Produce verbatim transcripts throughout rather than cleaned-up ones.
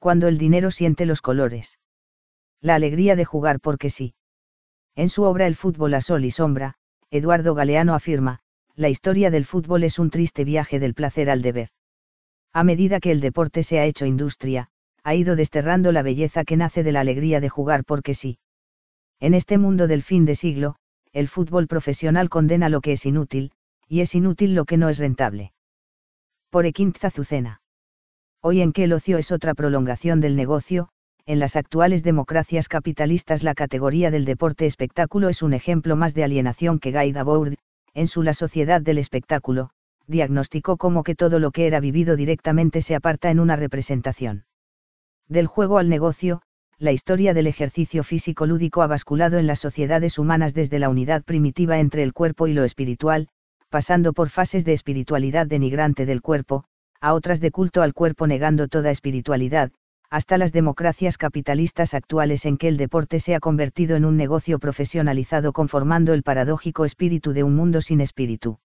Cuando el dinero siente los colores. La alegría de jugar porque sí. En su obra El fútbol a sol y sombra, Eduardo Galeano afirma, la historia del fútbol es un triste viaje del placer al deber. A medida que el deporte se ha hecho industria, ha ido desterrando la belleza que nace de la alegría de jugar porque sí. En este mundo del fin de siglo, el fútbol profesional condena lo que es inútil, y es inútil lo que no es rentable. Por Equintza Azucena. Hoy en que el ocio es otra prolongación del negocio, en las actuales democracias capitalistas la categoría del deporte espectáculo es un ejemplo más de alienación que Guy Debord, en su La sociedad del espectáculo, diagnosticó como que todo lo que era vivido directamente se aparta en una representación. Del juego al negocio, la historia del ejercicio físico lúdico ha basculado en las sociedades humanas desde la unidad primitiva entre el cuerpo y lo espiritual, pasando por fases de espiritualidad denigrante del cuerpo, a otras de culto al cuerpo negando toda espiritualidad, hasta las democracias capitalistas actuales en que el deporte se ha convertido en un negocio profesionalizado conformando el paradójico espíritu de un mundo sin espíritu.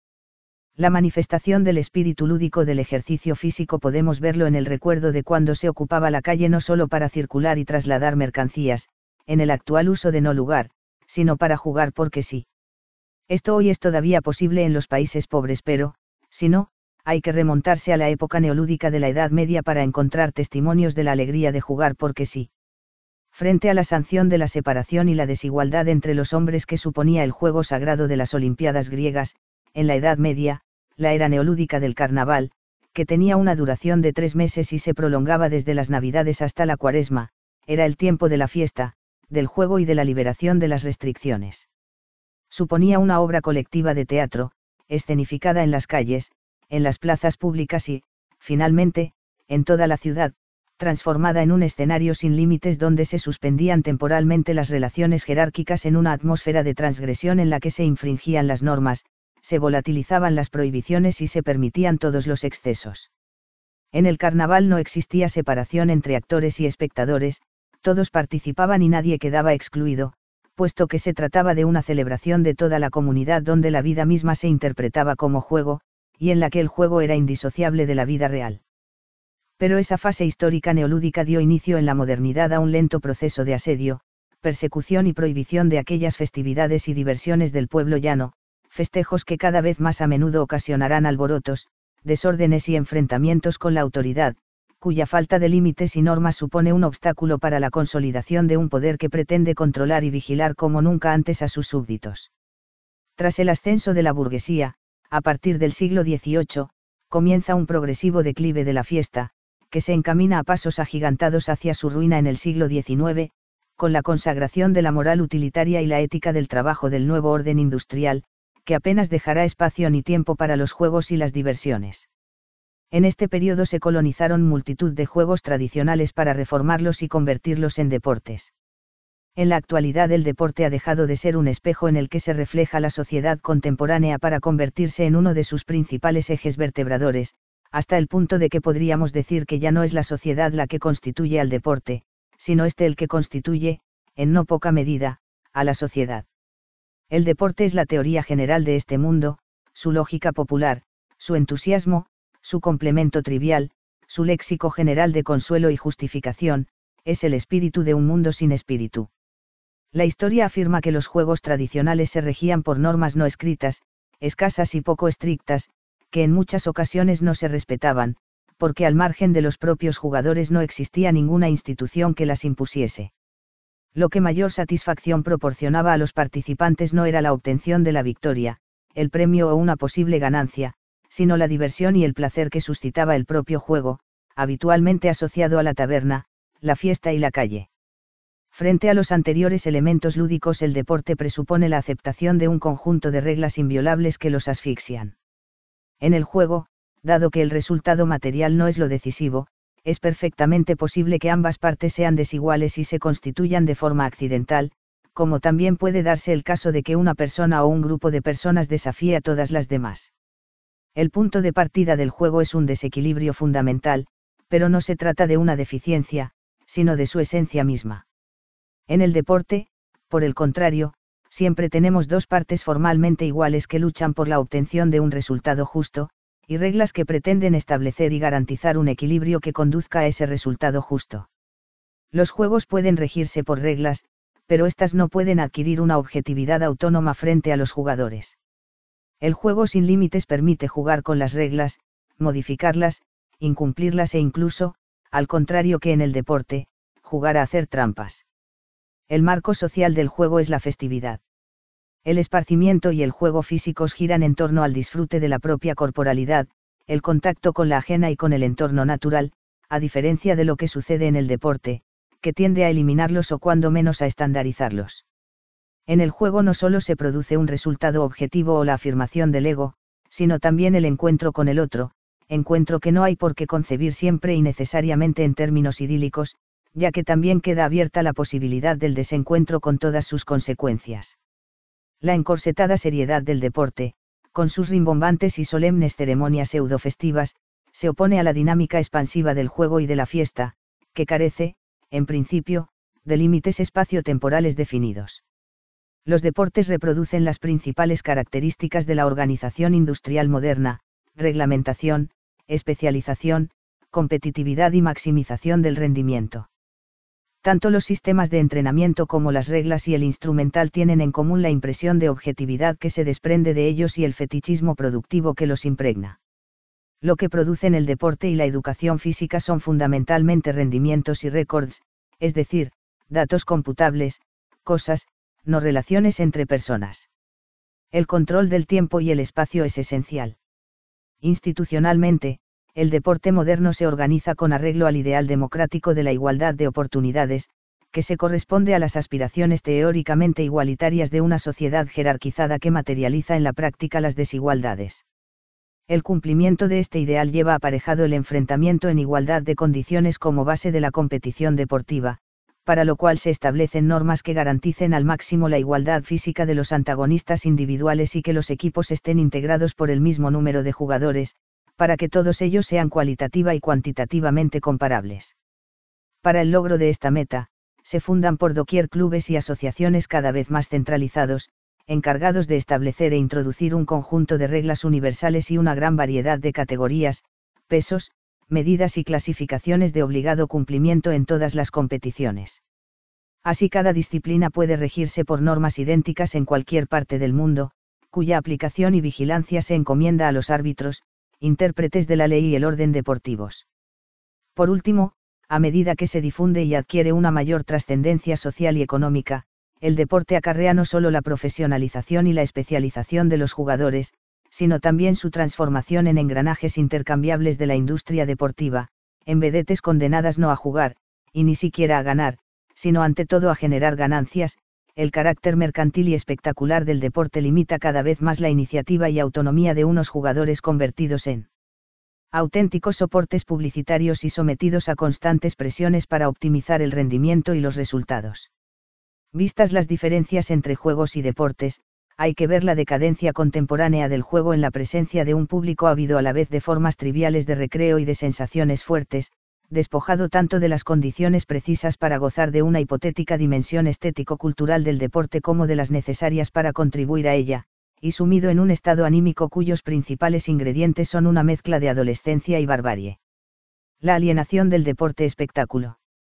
La manifestación del espíritu lúdico del ejercicio físico podemos verlo en el recuerdo de cuando se ocupaba la calle no solo para circular y trasladar mercancías, en el actual uso de no lugar, sino para jugar porque sí. Esto hoy es todavía posible en los países pobres pero, si no, hay que remontarse a la época neolúdica de la Edad Media para encontrar testimonios de la alegría de jugar porque sí. Frente a la sanción de la separación y la desigualdad entre los hombres que suponía el juego sagrado de las Olimpiadas griegas, en la Edad Media, la era neolúdica del carnaval, que tenía una duración de tres meses y se prolongaba desde las Navidades hasta la Cuaresma, era el tiempo de la fiesta, del juego y de la liberación de las restricciones. Suponía una obra colectiva de teatro, escenificada en las calles, en las plazas públicas y, finalmente, en toda la ciudad, transformada en un escenario sin límites donde se suspendían temporalmente las relaciones jerárquicas en una atmósfera de transgresión en la que se infringían las normas, se volatilizaban las prohibiciones y se permitían todos los excesos. En el carnaval no existía separación entre actores y espectadores, todos participaban y nadie quedaba excluido, puesto que se trataba de una celebración de toda la comunidad donde la vida misma se interpretaba como juego, y en la que el juego era indisociable de la vida real. Pero esa fase histórica neolúdica dio inicio en la modernidad a un lento proceso de asedio, persecución y prohibición de aquellas festividades y diversiones del pueblo llano, festejos que cada vez más a menudo ocasionarán alborotos, desórdenes y enfrentamientos con la autoridad, cuya falta de límites y normas supone un obstáculo para la consolidación de un poder que pretende controlar y vigilar como nunca antes a sus súbditos. Tras el ascenso de la burguesía, a partir del siglo dieciocho, comienza un progresivo declive de la fiesta, que se encamina a pasos agigantados hacia su ruina en el siglo diecinueve, con la consagración de la moral utilitaria y la ética del trabajo del nuevo orden industrial, que apenas dejará espacio ni tiempo para los juegos y las diversiones. En este periodo se colonizaron multitud de juegos tradicionales para reformarlos y convertirlos en deportes. En la actualidad el deporte ha dejado de ser un espejo en el que se refleja la sociedad contemporánea para convertirse en uno de sus principales ejes vertebradores, hasta el punto de que podríamos decir que ya no es la sociedad la que constituye al deporte, sino este el que constituye, en no poca medida, a la sociedad. El deporte es la teoría general de este mundo, su lógica popular, su entusiasmo, su complemento trivial, su léxico general de consuelo y justificación, es el espíritu de un mundo sin espíritu. La historia afirma que los juegos tradicionales se regían por normas no escritas, escasas y poco estrictas, que en muchas ocasiones no se respetaban, porque al margen de los propios jugadores no existía ninguna institución que las impusiese. Lo que mayor satisfacción proporcionaba a los participantes no era la obtención de la victoria, el premio o una posible ganancia, sino la diversión y el placer que suscitaba el propio juego, habitualmente asociado a la taberna, la fiesta y la calle. Frente a los anteriores elementos lúdicos, el deporte presupone la aceptación de un conjunto de reglas inviolables que los asfixian. En el juego, dado que el resultado material no es lo decisivo, es perfectamente posible que ambas partes sean desiguales y se constituyan de forma accidental, como también puede darse el caso de que una persona o un grupo de personas desafíe a todas las demás. El punto de partida del juego es un desequilibrio fundamental, pero no se trata de una deficiencia, sino de su esencia misma. En el deporte, por el contrario, siempre tenemos dos partes formalmente iguales que luchan por la obtención de un resultado justo, y reglas que pretenden establecer y garantizar un equilibrio que conduzca a ese resultado justo. Los juegos pueden regirse por reglas, pero éstas no pueden adquirir una objetividad autónoma frente a los jugadores. El juego sin límites permite jugar con las reglas, modificarlas, incumplirlas e incluso, al contrario que en el deporte, jugar a hacer trampas. El marco social del juego es la festividad. El esparcimiento y el juego físicos giran en torno al disfrute de la propia corporalidad, el contacto con la ajena y con el entorno natural, a diferencia de lo que sucede en el deporte, que tiende a eliminarlos o cuando menos a estandarizarlos. En el juego no solo se produce un resultado objetivo o la afirmación del ego, sino también el encuentro con el otro, encuentro que no hay por qué concebir siempre y necesariamente en términos idílicos, ya que también queda abierta la posibilidad del desencuentro con todas sus consecuencias. La encorsetada seriedad del deporte, con sus rimbombantes y solemnes ceremonias pseudofestivas, se opone a la dinámica expansiva del juego y de la fiesta, que carece, en principio, de límites espacio-temporales definidos. Los deportes reproducen las principales características de la organización industrial moderna: reglamentación, especialización, competitividad y maximización del rendimiento. Tanto los sistemas de entrenamiento como las reglas y el instrumental tienen en común la impresión de objetividad que se desprende de ellos y el fetichismo productivo que los impregna. Lo que producen el deporte y la educación física son fundamentalmente rendimientos y récords, es decir, datos computables, cosas, no relaciones entre personas. El control del tiempo y el espacio es esencial. Institucionalmente, el deporte moderno se organiza con arreglo al ideal democrático de la igualdad de oportunidades, que se corresponde a las aspiraciones teóricamente igualitarias de una sociedad jerarquizada que materializa en la práctica las desigualdades. El cumplimiento de este ideal lleva aparejado el enfrentamiento en igualdad de condiciones como base de la competición deportiva, para lo cual se establecen normas que garanticen al máximo la igualdad física de los antagonistas individuales y que los equipos estén integrados por el mismo número de jugadores, para que todos ellos sean cualitativa y cuantitativamente comparables. Para el logro de esta meta, se fundan por doquier clubes y asociaciones cada vez más centralizados, encargados de establecer e introducir un conjunto de reglas universales y una gran variedad de categorías, pesos, medidas y clasificaciones de obligado cumplimiento en todas las competiciones. Así cada disciplina puede regirse por normas idénticas en cualquier parte del mundo, cuya aplicación y vigilancia se encomienda a los árbitros, intérpretes de la ley y el orden deportivos. Por último, a medida que se difunde y adquiere una mayor trascendencia social y económica, el deporte acarrea no solo la profesionalización y la especialización de los jugadores, sino también su transformación en engranajes intercambiables de la industria deportiva, en vedetes condenadas no a jugar, y ni siquiera a ganar, sino ante todo a generar ganancias. El carácter mercantil y espectacular del deporte limita cada vez más la iniciativa y autonomía de unos jugadores convertidos en auténticos soportes publicitarios y sometidos a constantes presiones para optimizar el rendimiento y los resultados. Vistas las diferencias entre juegos y deportes, hay que ver la decadencia contemporánea del juego en la presencia de un público ávido a la vez de formas triviales de recreo y de sensaciones fuertes, despojado tanto de las condiciones precisas para gozar de una hipotética dimensión estético-cultural del deporte como de las necesarias para contribuir a ella, y sumido en un estado anímico cuyos principales ingredientes son una mezcla de adolescencia y barbarie. La alienación del deporte espectáculo.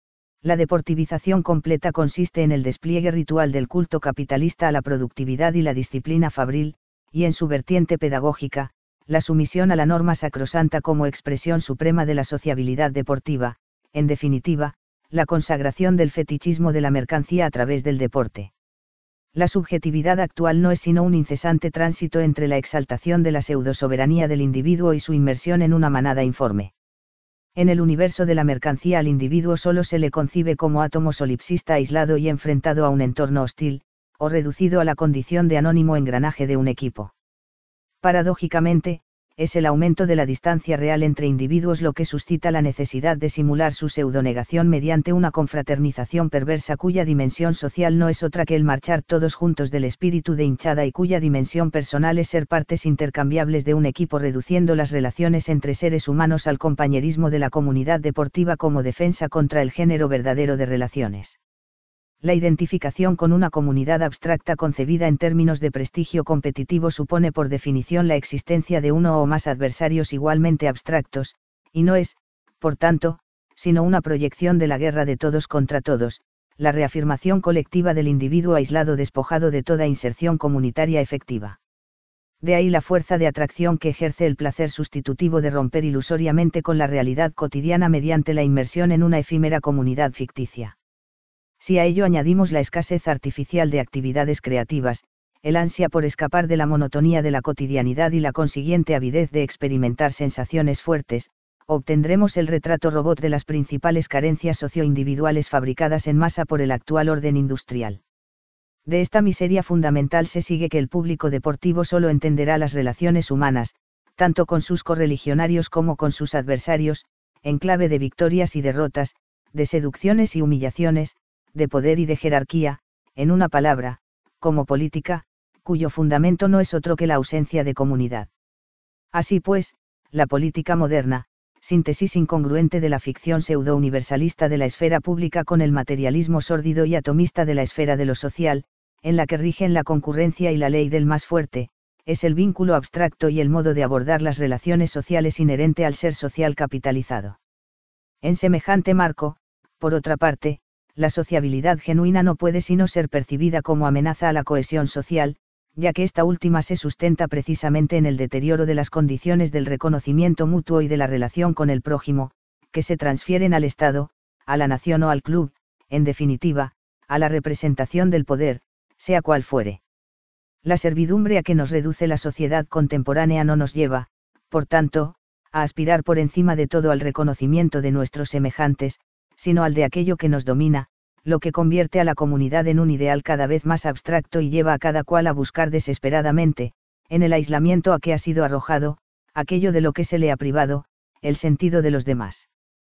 La deportivización completa consiste en el despliegue ritual del culto capitalista a la productividad y la disciplina fabril, y en su vertiente pedagógica, la sumisión a la norma sacrosanta como expresión suprema de la sociabilidad deportiva, en definitiva, la consagración del fetichismo de la mercancía a través del deporte. La subjetividad actual no es sino un incesante tránsito entre la exaltación de la pseudosoberanía del individuo y su inmersión en una manada informe. En el universo de la mercancía al individuo solo se le concibe como átomo solipsista aislado y enfrentado a un entorno hostil, o reducido a la condición de anónimo engranaje de un equipo. Paradójicamente, es el aumento de la distancia real entre individuos lo que suscita la necesidad de simular su pseudonegación mediante una confraternización perversa cuya dimensión social no es otra que el marchar todos juntos del espíritu de hinchada y cuya dimensión personal es ser partes intercambiables de un equipo, reduciendo las relaciones entre seres humanos al compañerismo de la comunidad deportiva como defensa contra el género verdadero de relaciones. La identificación con una comunidad abstracta concebida en términos de prestigio competitivo supone por definición la existencia de uno o más adversarios igualmente abstractos, y no es, por tanto, sino una proyección de la guerra de todos contra todos, la reafirmación colectiva del individuo aislado despojado de toda inserción comunitaria efectiva. De ahí la fuerza de atracción que ejerce el placer sustitutivo de romper ilusoriamente con la realidad cotidiana mediante la inmersión en una efímera comunidad ficticia. Si a ello añadimos la escasez artificial de actividades creativas, el ansia por escapar de la monotonía de la cotidianidad y la consiguiente avidez de experimentar sensaciones fuertes, obtendremos el retrato robot de las principales carencias socioindividuales fabricadas en masa por el actual orden industrial. De esta miseria fundamental se sigue que el público deportivo solo entenderá las relaciones humanas, tanto con sus correligionarios como con sus adversarios, en clave de victorias y derrotas, de seducciones y humillaciones, de poder y de jerarquía, en una palabra, como política, cuyo fundamento no es otro que la ausencia de comunidad. Así pues, la política moderna, síntesis incongruente de la ficción pseudo-universalista de la esfera pública con el materialismo sórdido y atomista de la esfera de lo social, en la que rigen la concurrencia y la ley del más fuerte, es el vínculo abstracto y el modo de abordar las relaciones sociales inherente al ser social capitalizado. En semejante marco, por otra parte, la sociabilidad genuina no puede sino ser percibida como amenaza a la cohesión social, ya que esta última se sustenta precisamente en el deterioro de las condiciones del reconocimiento mutuo y de la relación con el prójimo, que se transfieren al Estado, a la nación o al club, en definitiva, a la representación del poder, sea cual fuere. La servidumbre a que nos reduce la sociedad contemporánea no nos lleva, por tanto, a aspirar por encima de todo al reconocimiento de nuestros semejantes, sino al de aquello que nos domina, lo que convierte a la comunidad en un ideal cada vez más abstracto y lleva a cada cual a buscar desesperadamente, en el aislamiento a que ha sido arrojado, aquello de lo que se le ha privado, el sentido de los demás.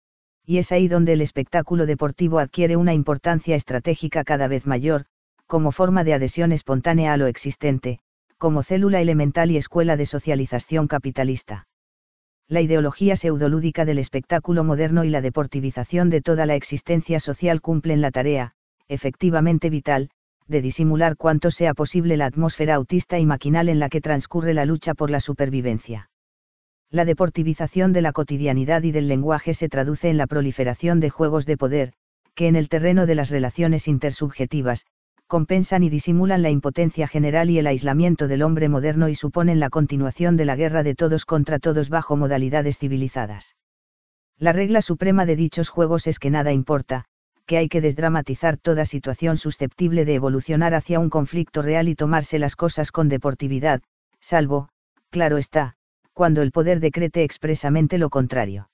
Y es ahí donde el espectáculo deportivo adquiere una importancia estratégica cada vez mayor, como forma de adhesión espontánea a lo existente, como célula elemental y escuela de socialización capitalista. La ideología pseudolúdica del espectáculo moderno y la deportivización de toda la existencia social cumplen la tarea, efectivamente vital, de disimular cuanto sea posible la atmósfera autista y maquinal en la que transcurre la lucha por la supervivencia. La deportivización de la cotidianidad y del lenguaje se traduce en la proliferación de juegos de poder, que en el terreno de las relaciones intersubjetivas, compensan y disimulan la impotencia general y el aislamiento del hombre moderno y suponen la continuación de la guerra de todos contra todos bajo modalidades civilizadas. La regla suprema de dichos juegos es que nada importa, que hay que desdramatizar toda situación susceptible de evolucionar hacia un conflicto real y tomarse las cosas con deportividad, salvo, claro está, cuando el poder decrete expresamente lo contrario.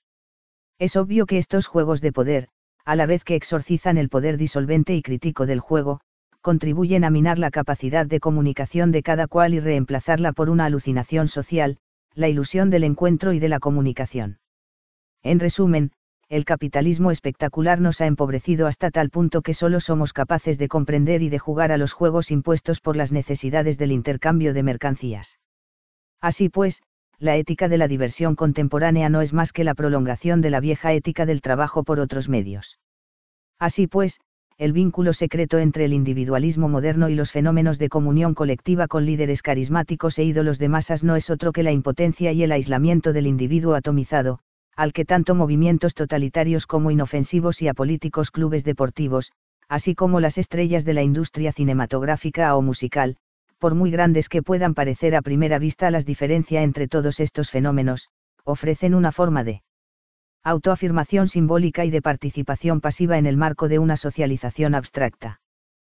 Es obvio que estos juegos de poder, a la vez que exorcizan el poder disolvente y crítico del juego, contribuyen a minar la capacidad de comunicación de cada cual y reemplazarla por una alucinación social, la ilusión del encuentro y de la comunicación. En resumen, el capitalismo espectacular nos ha empobrecido hasta tal punto que solo somos capaces de comprender y de jugar a los juegos impuestos por las necesidades del intercambio de mercancías. Así pues, la ética de la diversión contemporánea no es más que la prolongación de la vieja ética del trabajo por otros medios. Así pues, el vínculo secreto entre el individualismo moderno y los fenómenos de comunión colectiva con líderes carismáticos e ídolos de masas no es otro que la impotencia y el aislamiento del individuo atomizado, al que tanto movimientos totalitarios como inofensivos y apolíticos clubes deportivos, así como las estrellas de la industria cinematográfica o musical, por muy grandes que puedan parecer a primera vista las diferencias entre todos estos fenómenos, ofrecen una forma de autoafirmación simbólica y de participación pasiva en el marco de una socialización abstracta.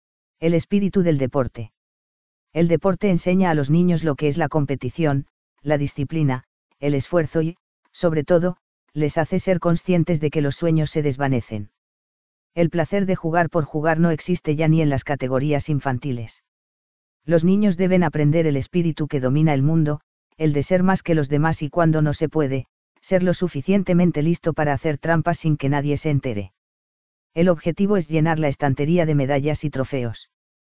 El espíritu del deporte. El deporte enseña a los niños lo que es la competición, la disciplina, el esfuerzo y, sobre todo, les hace ser conscientes de que los sueños se desvanecen. El placer de jugar por jugar no existe ya ni en las categorías infantiles. Los niños deben aprender el espíritu que domina el mundo, el de ser más que los demás y cuando no se puede, ser lo suficientemente listo para hacer trampas sin que nadie se entere. El objetivo es llenar la estantería de medallas y trofeos.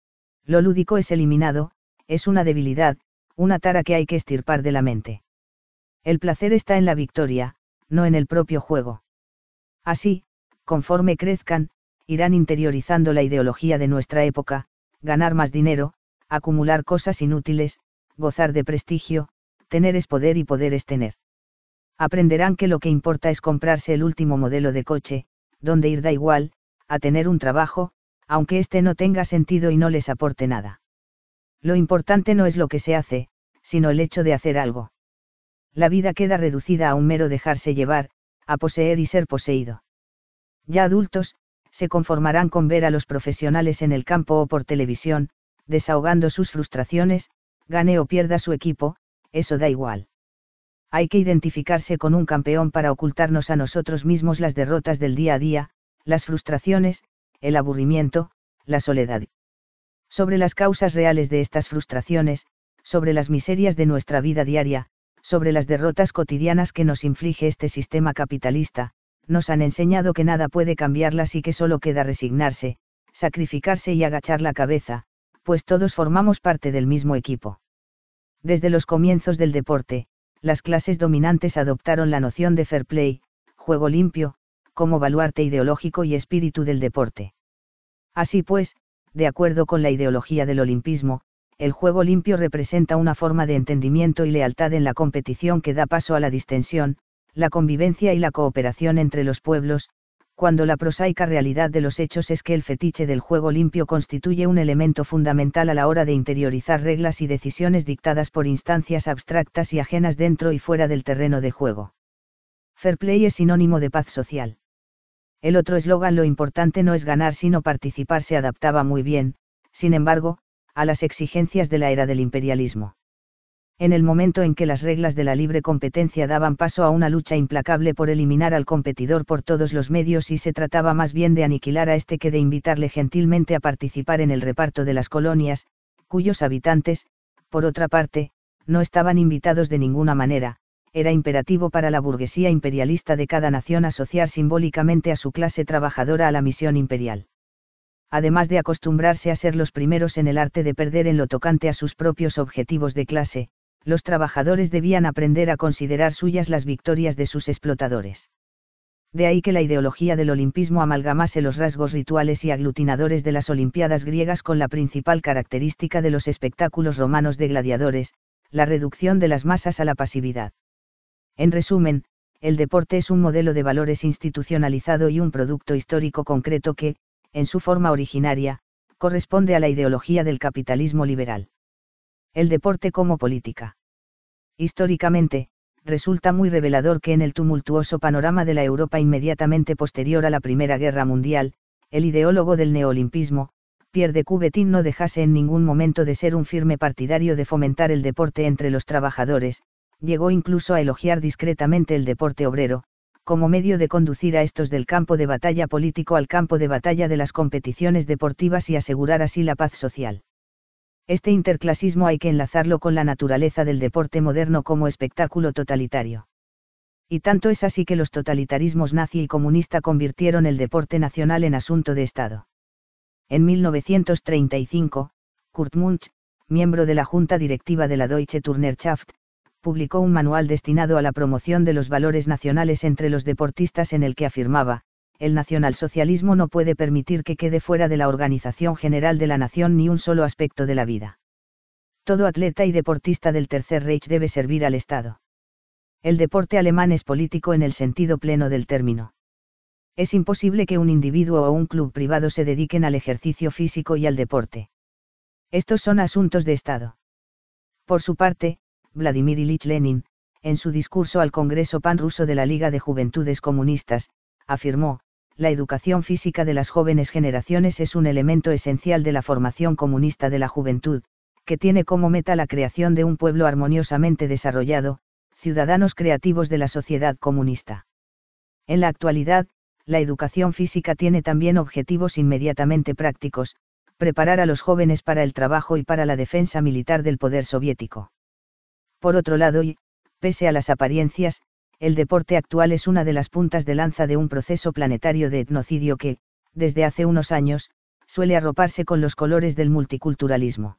Lo lúdico es eliminado, es una debilidad, una tara que hay que extirpar de la mente. El placer está en la victoria, no en el propio juego. Así, conforme crezcan, irán interiorizando la ideología de nuestra época: ganar más dinero, acumular cosas inútiles, gozar de prestigio, tener es poder y poder es tener. Aprenderán que lo que importa es comprarse el último modelo de coche, donde ir da igual, a tener un trabajo, aunque éste no tenga sentido y no les aporte nada. Lo importante no es lo que se hace, sino el hecho de hacer algo. La vida queda reducida a un mero dejarse llevar, a poseer y ser poseído. Ya adultos, se conformarán con ver a los profesionales en el campo o por televisión, desahogando sus frustraciones, gane o pierda su equipo, eso da igual. Hay que identificarse con un campeón para ocultarnos a nosotros mismos las derrotas del día a día, las frustraciones, el aburrimiento, la soledad. Sobre las causas reales de estas frustraciones, sobre las miserias de nuestra vida diaria, sobre las derrotas cotidianas que nos inflige este sistema capitalista, nos han enseñado que nada puede cambiarlas y que solo queda resignarse, sacrificarse y agachar la cabeza, pues todos formamos parte del mismo equipo. Desde los comienzos del deporte, las clases dominantes adoptaron la noción de fair play, juego limpio, como baluarte ideológico y espíritu del deporte. Así pues, de acuerdo con la ideología del olimpismo, el juego limpio representa una forma de entendimiento y lealtad en la competición que da paso a la distensión, la convivencia y la cooperación entre los pueblos, cuando la prosaica realidad de los hechos es que el fetiche del juego limpio constituye un elemento fundamental a la hora de interiorizar reglas y decisiones dictadas por instancias abstractas y ajenas dentro y fuera del terreno de juego. Fair play es sinónimo de paz social. El otro eslogan, lo importante no es ganar sino participar, se adaptaba muy bien, sin embargo, a las exigencias de la era del imperialismo. En el momento en que las reglas de la libre competencia daban paso a una lucha implacable por eliminar al competidor por todos los medios y se trataba más bien de aniquilar a este que de invitarle gentilmente a participar en el reparto de las colonias, cuyos habitantes, por otra parte, no estaban invitados de ninguna manera, era imperativo para la burguesía imperialista de cada nación asociar simbólicamente a su clase trabajadora a la misión imperial. Además de acostumbrarse a ser los primeros en el arte de perder en lo tocante a sus propios objetivos de clase, los trabajadores debían aprender a considerar suyas las victorias de sus explotadores. De ahí que la ideología del olimpismo amalgamase los rasgos rituales y aglutinadores de las Olimpiadas griegas con la principal característica de los espectáculos romanos de gladiadores, la reducción de las masas a la pasividad. En resumen, el deporte es un modelo de valores institucionalizado y un producto histórico concreto que, en su forma originaria, corresponde a la ideología del capitalismo liberal. El deporte como política. Históricamente, resulta muy revelador que en el tumultuoso panorama de la Europa inmediatamente posterior a la Primera Guerra Mundial, el ideólogo del neolimpismo, Pierre de Coubertin, no dejase en ningún momento de ser un firme partidario de fomentar el deporte entre los trabajadores, llegó incluso a elogiar discretamente el deporte obrero, como medio de conducir a estos del campo de batalla político al campo de batalla de las competiciones deportivas y asegurar así la paz social. Este interclasismo hay que enlazarlo con la naturaleza del deporte moderno como espectáculo totalitario. Y tanto es así que los totalitarismos nazi y comunista convirtieron el deporte nacional en asunto de Estado. En mil novecientos treinta y cinco, Kurt Munch, miembro de la junta directiva de la Deutsche Turnerschaft, publicó un manual destinado a la promoción de los valores nacionales entre los deportistas en el que afirmaba: el nacionalsocialismo no puede permitir que quede fuera de la organización general de la nación ni un solo aspecto de la vida. Todo atleta y deportista del Tercer Reich debe servir al Estado. El deporte alemán es político en el sentido pleno del término. Es imposible que un individuo o un club privado se dediquen al ejercicio físico y al deporte. Estos son asuntos de Estado. Por su parte, Vladimir Ilich Lenin, en su discurso al Congreso Pan-Ruso de la Liga de Juventudes Comunistas, afirmó: la educación física de las jóvenes generaciones es un elemento esencial de la formación comunista de la juventud, que tiene como meta la creación de un pueblo armoniosamente desarrollado, ciudadanos creativos de la sociedad comunista. En la actualidad, la educación física tiene también objetivos inmediatamente prácticos: preparar a los jóvenes para el trabajo y para la defensa militar del poder soviético. Por otro lado, y, pese a las apariencias, el deporte actual es una de las puntas de lanza de un proceso planetario de etnocidio que, desde hace unos años, suele arroparse con los colores del multiculturalismo.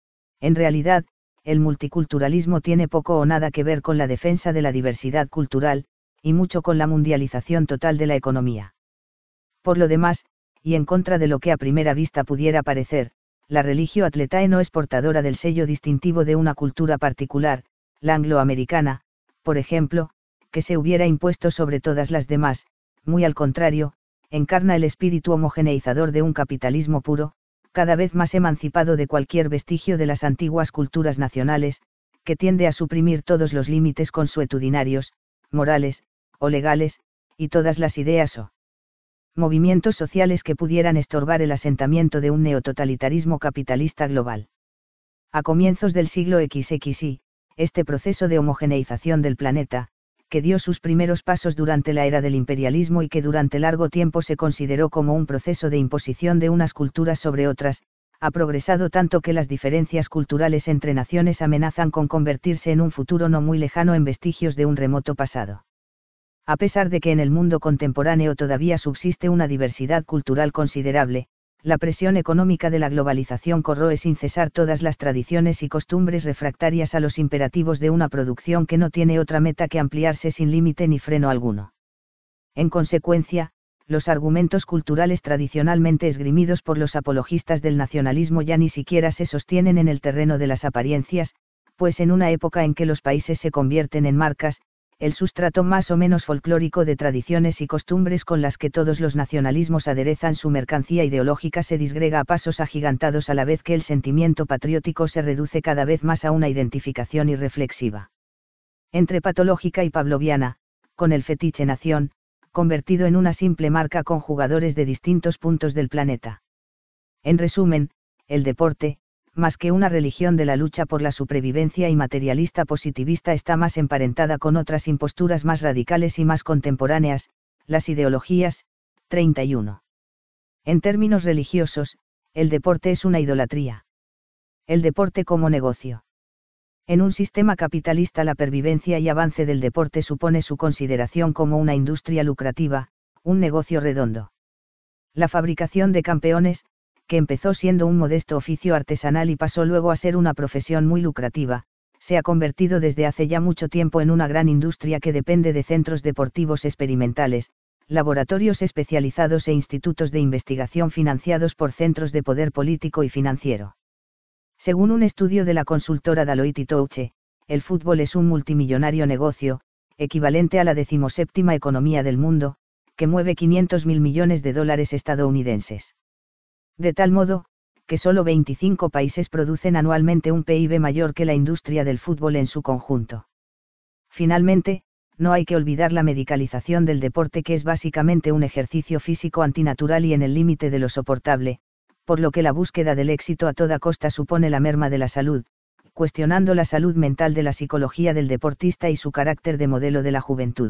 En realidad, el multiculturalismo tiene poco o nada que ver con la defensa de la diversidad cultural, y mucho con la mundialización total de la economía. Por lo demás, y en contra de lo que a primera vista pudiera parecer, la religio atletae no es portadora del sello distintivo de una cultura particular, la angloamericana, por ejemplo, que se hubiera impuesto sobre todas las demás, muy al contrario, encarna el espíritu homogeneizador de un capitalismo puro, cada vez más emancipado de cualquier vestigio de las antiguas culturas nacionales, que tiende a suprimir todos los límites consuetudinarios, morales, o legales, y todas las ideas o movimientos sociales que pudieran estorbar el asentamiento de un neototalitarismo capitalista global. A comienzos del siglo equis equis y, este proceso de homogeneización del planeta, que dio sus primeros pasos durante la era del imperialismo y que durante largo tiempo se consideró como un proceso de imposición de unas culturas sobre otras, ha progresado tanto que las diferencias culturales entre naciones amenazan con convertirse en un futuro no muy lejano en vestigios de un remoto pasado. A pesar de que en el mundo contemporáneo todavía subsiste una diversidad cultural considerable, la presión económica de la globalización corroe sin cesar todas las tradiciones y costumbres refractarias a los imperativos de una producción que no tiene otra meta que ampliarse sin límite ni freno alguno. En consecuencia, los argumentos culturales tradicionalmente esgrimidos por los apologistas del nacionalismo ya ni siquiera se sostienen en el terreno de las apariencias, pues en una época en que los países se convierten en marcas, el sustrato más o menos folclórico de tradiciones y costumbres con las que todos los nacionalismos aderezan su mercancía ideológica se disgrega a pasos agigantados a la vez que el sentimiento patriótico se reduce cada vez más a una identificación irreflexiva. Entre patológica y pavloviana, con el fetiche nación, convertido en una simple marca con jugadores de distintos puntos del planeta. En resumen, el deporte, más que una religión de la lucha por la supervivencia y materialista positivista, está más emparentada con otras imposturas más radicales y más contemporáneas, las ideologías. treinta y uno. En términos religiosos, el deporte es una idolatría. El deporte como negocio. En un sistema capitalista la pervivencia y avance del deporte supone su consideración como una industria lucrativa, un negocio redondo. La fabricación de campeones, que empezó siendo un modesto oficio artesanal y pasó luego a ser una profesión muy lucrativa, se ha convertido desde hace ya mucho tiempo en una gran industria que depende de centros deportivos experimentales, laboratorios especializados e institutos de investigación financiados por centros de poder político y financiero. Según un estudio de la consultora Deloitte y Touche, el fútbol es un multimillonario negocio, equivalente a la decimoséptima economía del mundo, que mueve quinientos mil millones de dólares estadounidenses. De tal modo, que solo veinticinco países producen anualmente un P I B mayor que la industria del fútbol en su conjunto. Finalmente, no hay que olvidar la medicalización del deporte, que es básicamente un ejercicio físico antinatural y en el límite de lo soportable, por lo que la búsqueda del éxito a toda costa supone la merma de la salud, cuestionando la salud mental de la psicología del deportista y su carácter de modelo de la juventud.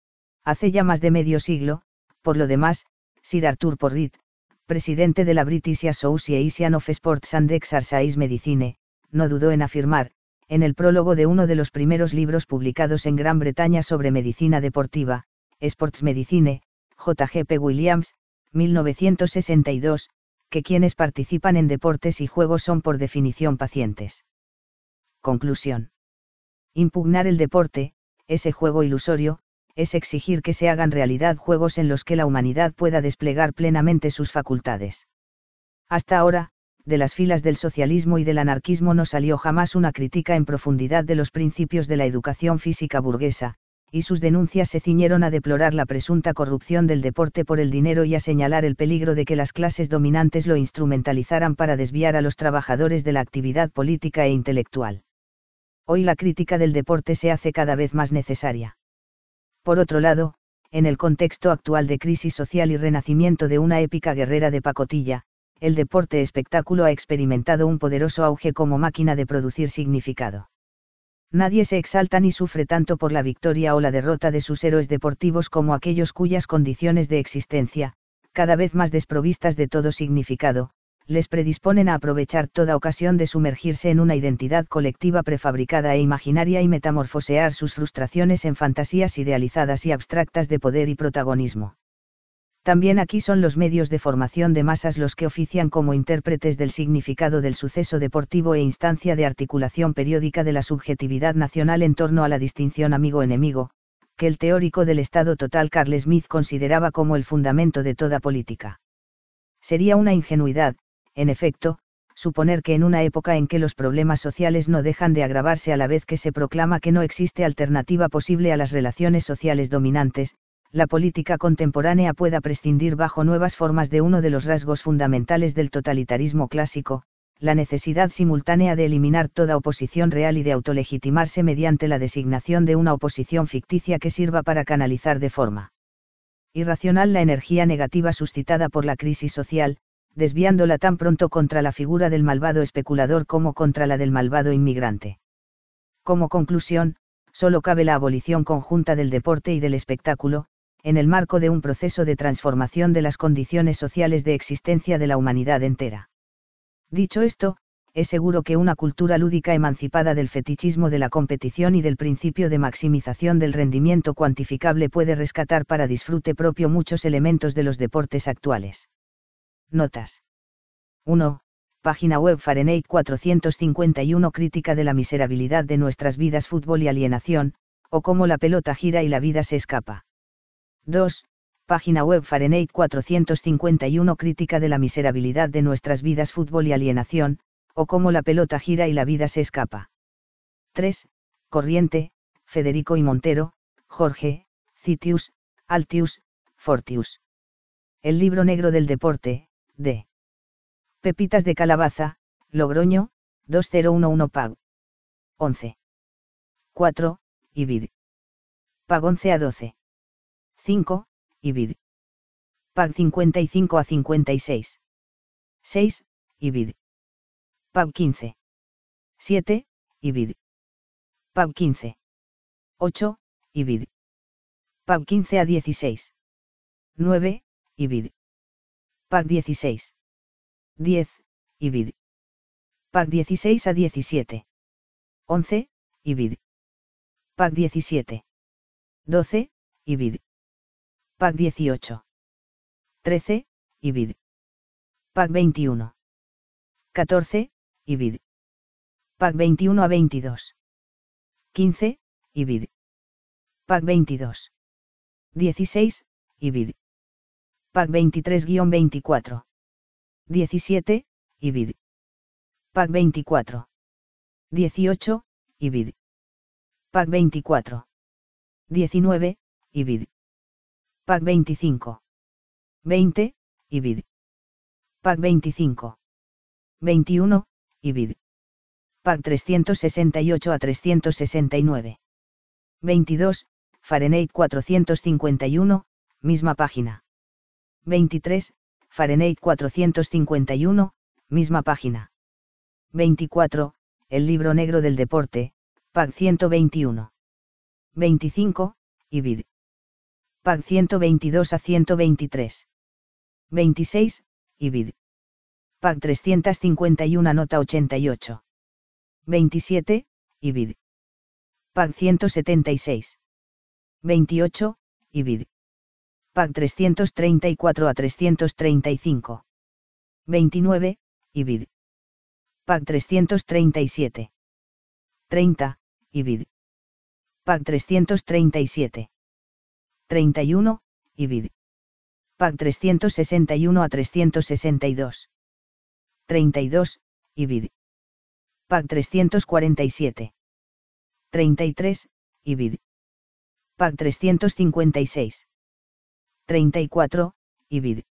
Hace ya más de medio siglo, por lo demás, Sir Arthur Porritt, presidente de la British Association of Sports and Exercise Medicine, no dudó en afirmar, en el prólogo de uno de los primeros libros publicados en Gran Bretaña sobre medicina deportiva, Sports Medicine, J G P Williams, mil novecientos sesenta y dos, que quienes participan en deportes y juegos son por definición pacientes. Conclusión. Impugnar el deporte, ese juego ilusorio, es exigir que se hagan realidad juegos en los que la humanidad pueda desplegar plenamente sus facultades. Hasta ahora, de las filas del socialismo y del anarquismo no salió jamás una crítica en profundidad de los principios de la educación física burguesa, y sus denuncias se ciñeron a deplorar la presunta corrupción del deporte por el dinero y a señalar el peligro de que las clases dominantes lo instrumentalizaran para desviar a los trabajadores de la actividad política e intelectual. Hoy la crítica del deporte se hace cada vez más necesaria. Por otro lado, en el contexto actual de crisis social y renacimiento de una épica guerrera de pacotilla, el deporte espectáculo ha experimentado un poderoso auge como máquina de producir significado. Nadie se exalta ni sufre tanto por la victoria o la derrota de sus héroes deportivos como aquellos cuyas condiciones de existencia, cada vez más desprovistas de todo significado, les predisponen a aprovechar toda ocasión de sumergirse en una identidad colectiva prefabricada e imaginaria y metamorfosear sus frustraciones en fantasías idealizadas y abstractas de poder y protagonismo. También aquí son los medios de formación de masas los que ofician como intérpretes del significado del suceso deportivo e instancia de articulación periódica de la subjetividad nacional en torno a la distinción amigo-enemigo, que el teórico del Estado total Carl Smith consideraba como el fundamento de toda política. Sería una ingenuidad, en efecto, suponer que en una época en que los problemas sociales no dejan de agravarse a la vez que se proclama que no existe alternativa posible a las relaciones sociales dominantes, la política contemporánea pueda prescindir bajo nuevas formas de uno de los rasgos fundamentales del totalitarismo clásico, la necesidad simultánea de eliminar toda oposición real y de autolegitimarse mediante la designación de una oposición ficticia que sirva para canalizar de forma irracional la energía negativa suscitada por la crisis social, desviándola tan pronto contra la figura del malvado especulador como contra la del malvado inmigrante. Como conclusión, solo cabe la abolición conjunta del deporte y del espectáculo, en el marco de un proceso de transformación de las condiciones sociales de existencia de la humanidad entera. Dicho esto, es seguro que una cultura lúdica emancipada del fetichismo de la competición y del principio de maximización del rendimiento cuantificable puede rescatar para disfrute propio muchos elementos de los deportes actuales. Notas. uno. Página web Fahrenheit cuatrocientos cincuenta y uno Crítica de la miserabilidad de nuestras vidas, fútbol y alienación, o cómo la pelota gira y la vida se escapa. dos. Página web Fahrenheit cuatrocientos cincuenta y uno Crítica de la miserabilidad de nuestras vidas, fútbol y alienación, o cómo la pelota gira y la vida se escapa. tres. Corriente, Federico y Montero, Jorge, Citius, Altius, Fortius. El libro negro del deporte, de Pepitas de Calabaza, Logroño, dos mil once Pag. once. cuatro, Ibid. Pag once a doce. cinco, Ibid. Pag cincuenta y cinco a cincuenta y seis. seis, Ibid. Pag quince. siete, Ibid. Pag quince. ocho, Ibid. Pag quince a dieciséis. nueve, Ibid. Pag dieciséis. diez, Ibid. Pag dieciséis a diecisiete. once, Ibid. Pag diecisiete. doce, Ibid. Pag dieciocho. trece, Ibid. Pag veintiuno. catorce, Ibid. Pag veintiuno a veintidós. quince, Ibid. Pag veintidós. dieciséis, Ibid. Pag veintitrés a veinticuatro. diecisiete, Ibid. Pag veinticuatro. dieciocho, Ibid. Pag veinticuatro. diecinueve, Ibid. Pag veinticinco. veinte, Ibid. Pag veinticinco. veintiuno, Ibid. Pag trescientos sesenta y ocho a trescientos sesenta y nueve. veintidós, Fahrenheit cuatrocientos cincuenta y uno, misma página. veintitrés, Fahrenheit cuatrocientos cincuenta y uno, misma página. veinticuatro, El libro negro del deporte, Pag ciento veintiuno. veinticinco, Ibid. Pag ciento veintidós a ciento veintitrés. veintiséis, Ibid. Pag trescientos cincuenta y uno nota ochenta y ocho. veintisiete, Ibid. Pag ciento setenta y seis. veintiocho, Ibid. Pag trescientos treinta y cuatro a trescientos treinta y cinco. veintinueve, Ibid. Pag trescientos treinta y siete. treinta, Ibid. Pag trescientos treinta y siete. treinta y uno, Ibid. Pag trescientos sesenta y uno a trescientos sesenta y dos. treinta y dos, Ibid. Pag trescientos cuarenta y siete. treinta y tres, Ibid. Pag trescientos cincuenta y seis. treinta y cuatro, Ibid.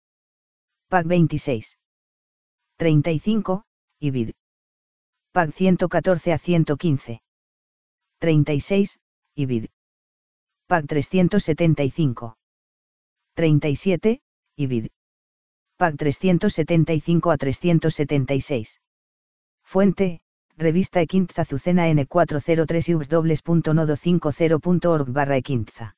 Pag veintiséis. treinta y cinco, Ibid. Pag ciento catorce a ciento quince. treinta y seis, Ibid. Pag trescientos setenta y cinco. treinta y siete, Ibid. Pag trescientos setenta y cinco a trescientos setenta y seis. Fuente, Revista Equintza Azucena N cuatrocientos tres u w w punto nodo cincuenta punto org barra Equintza.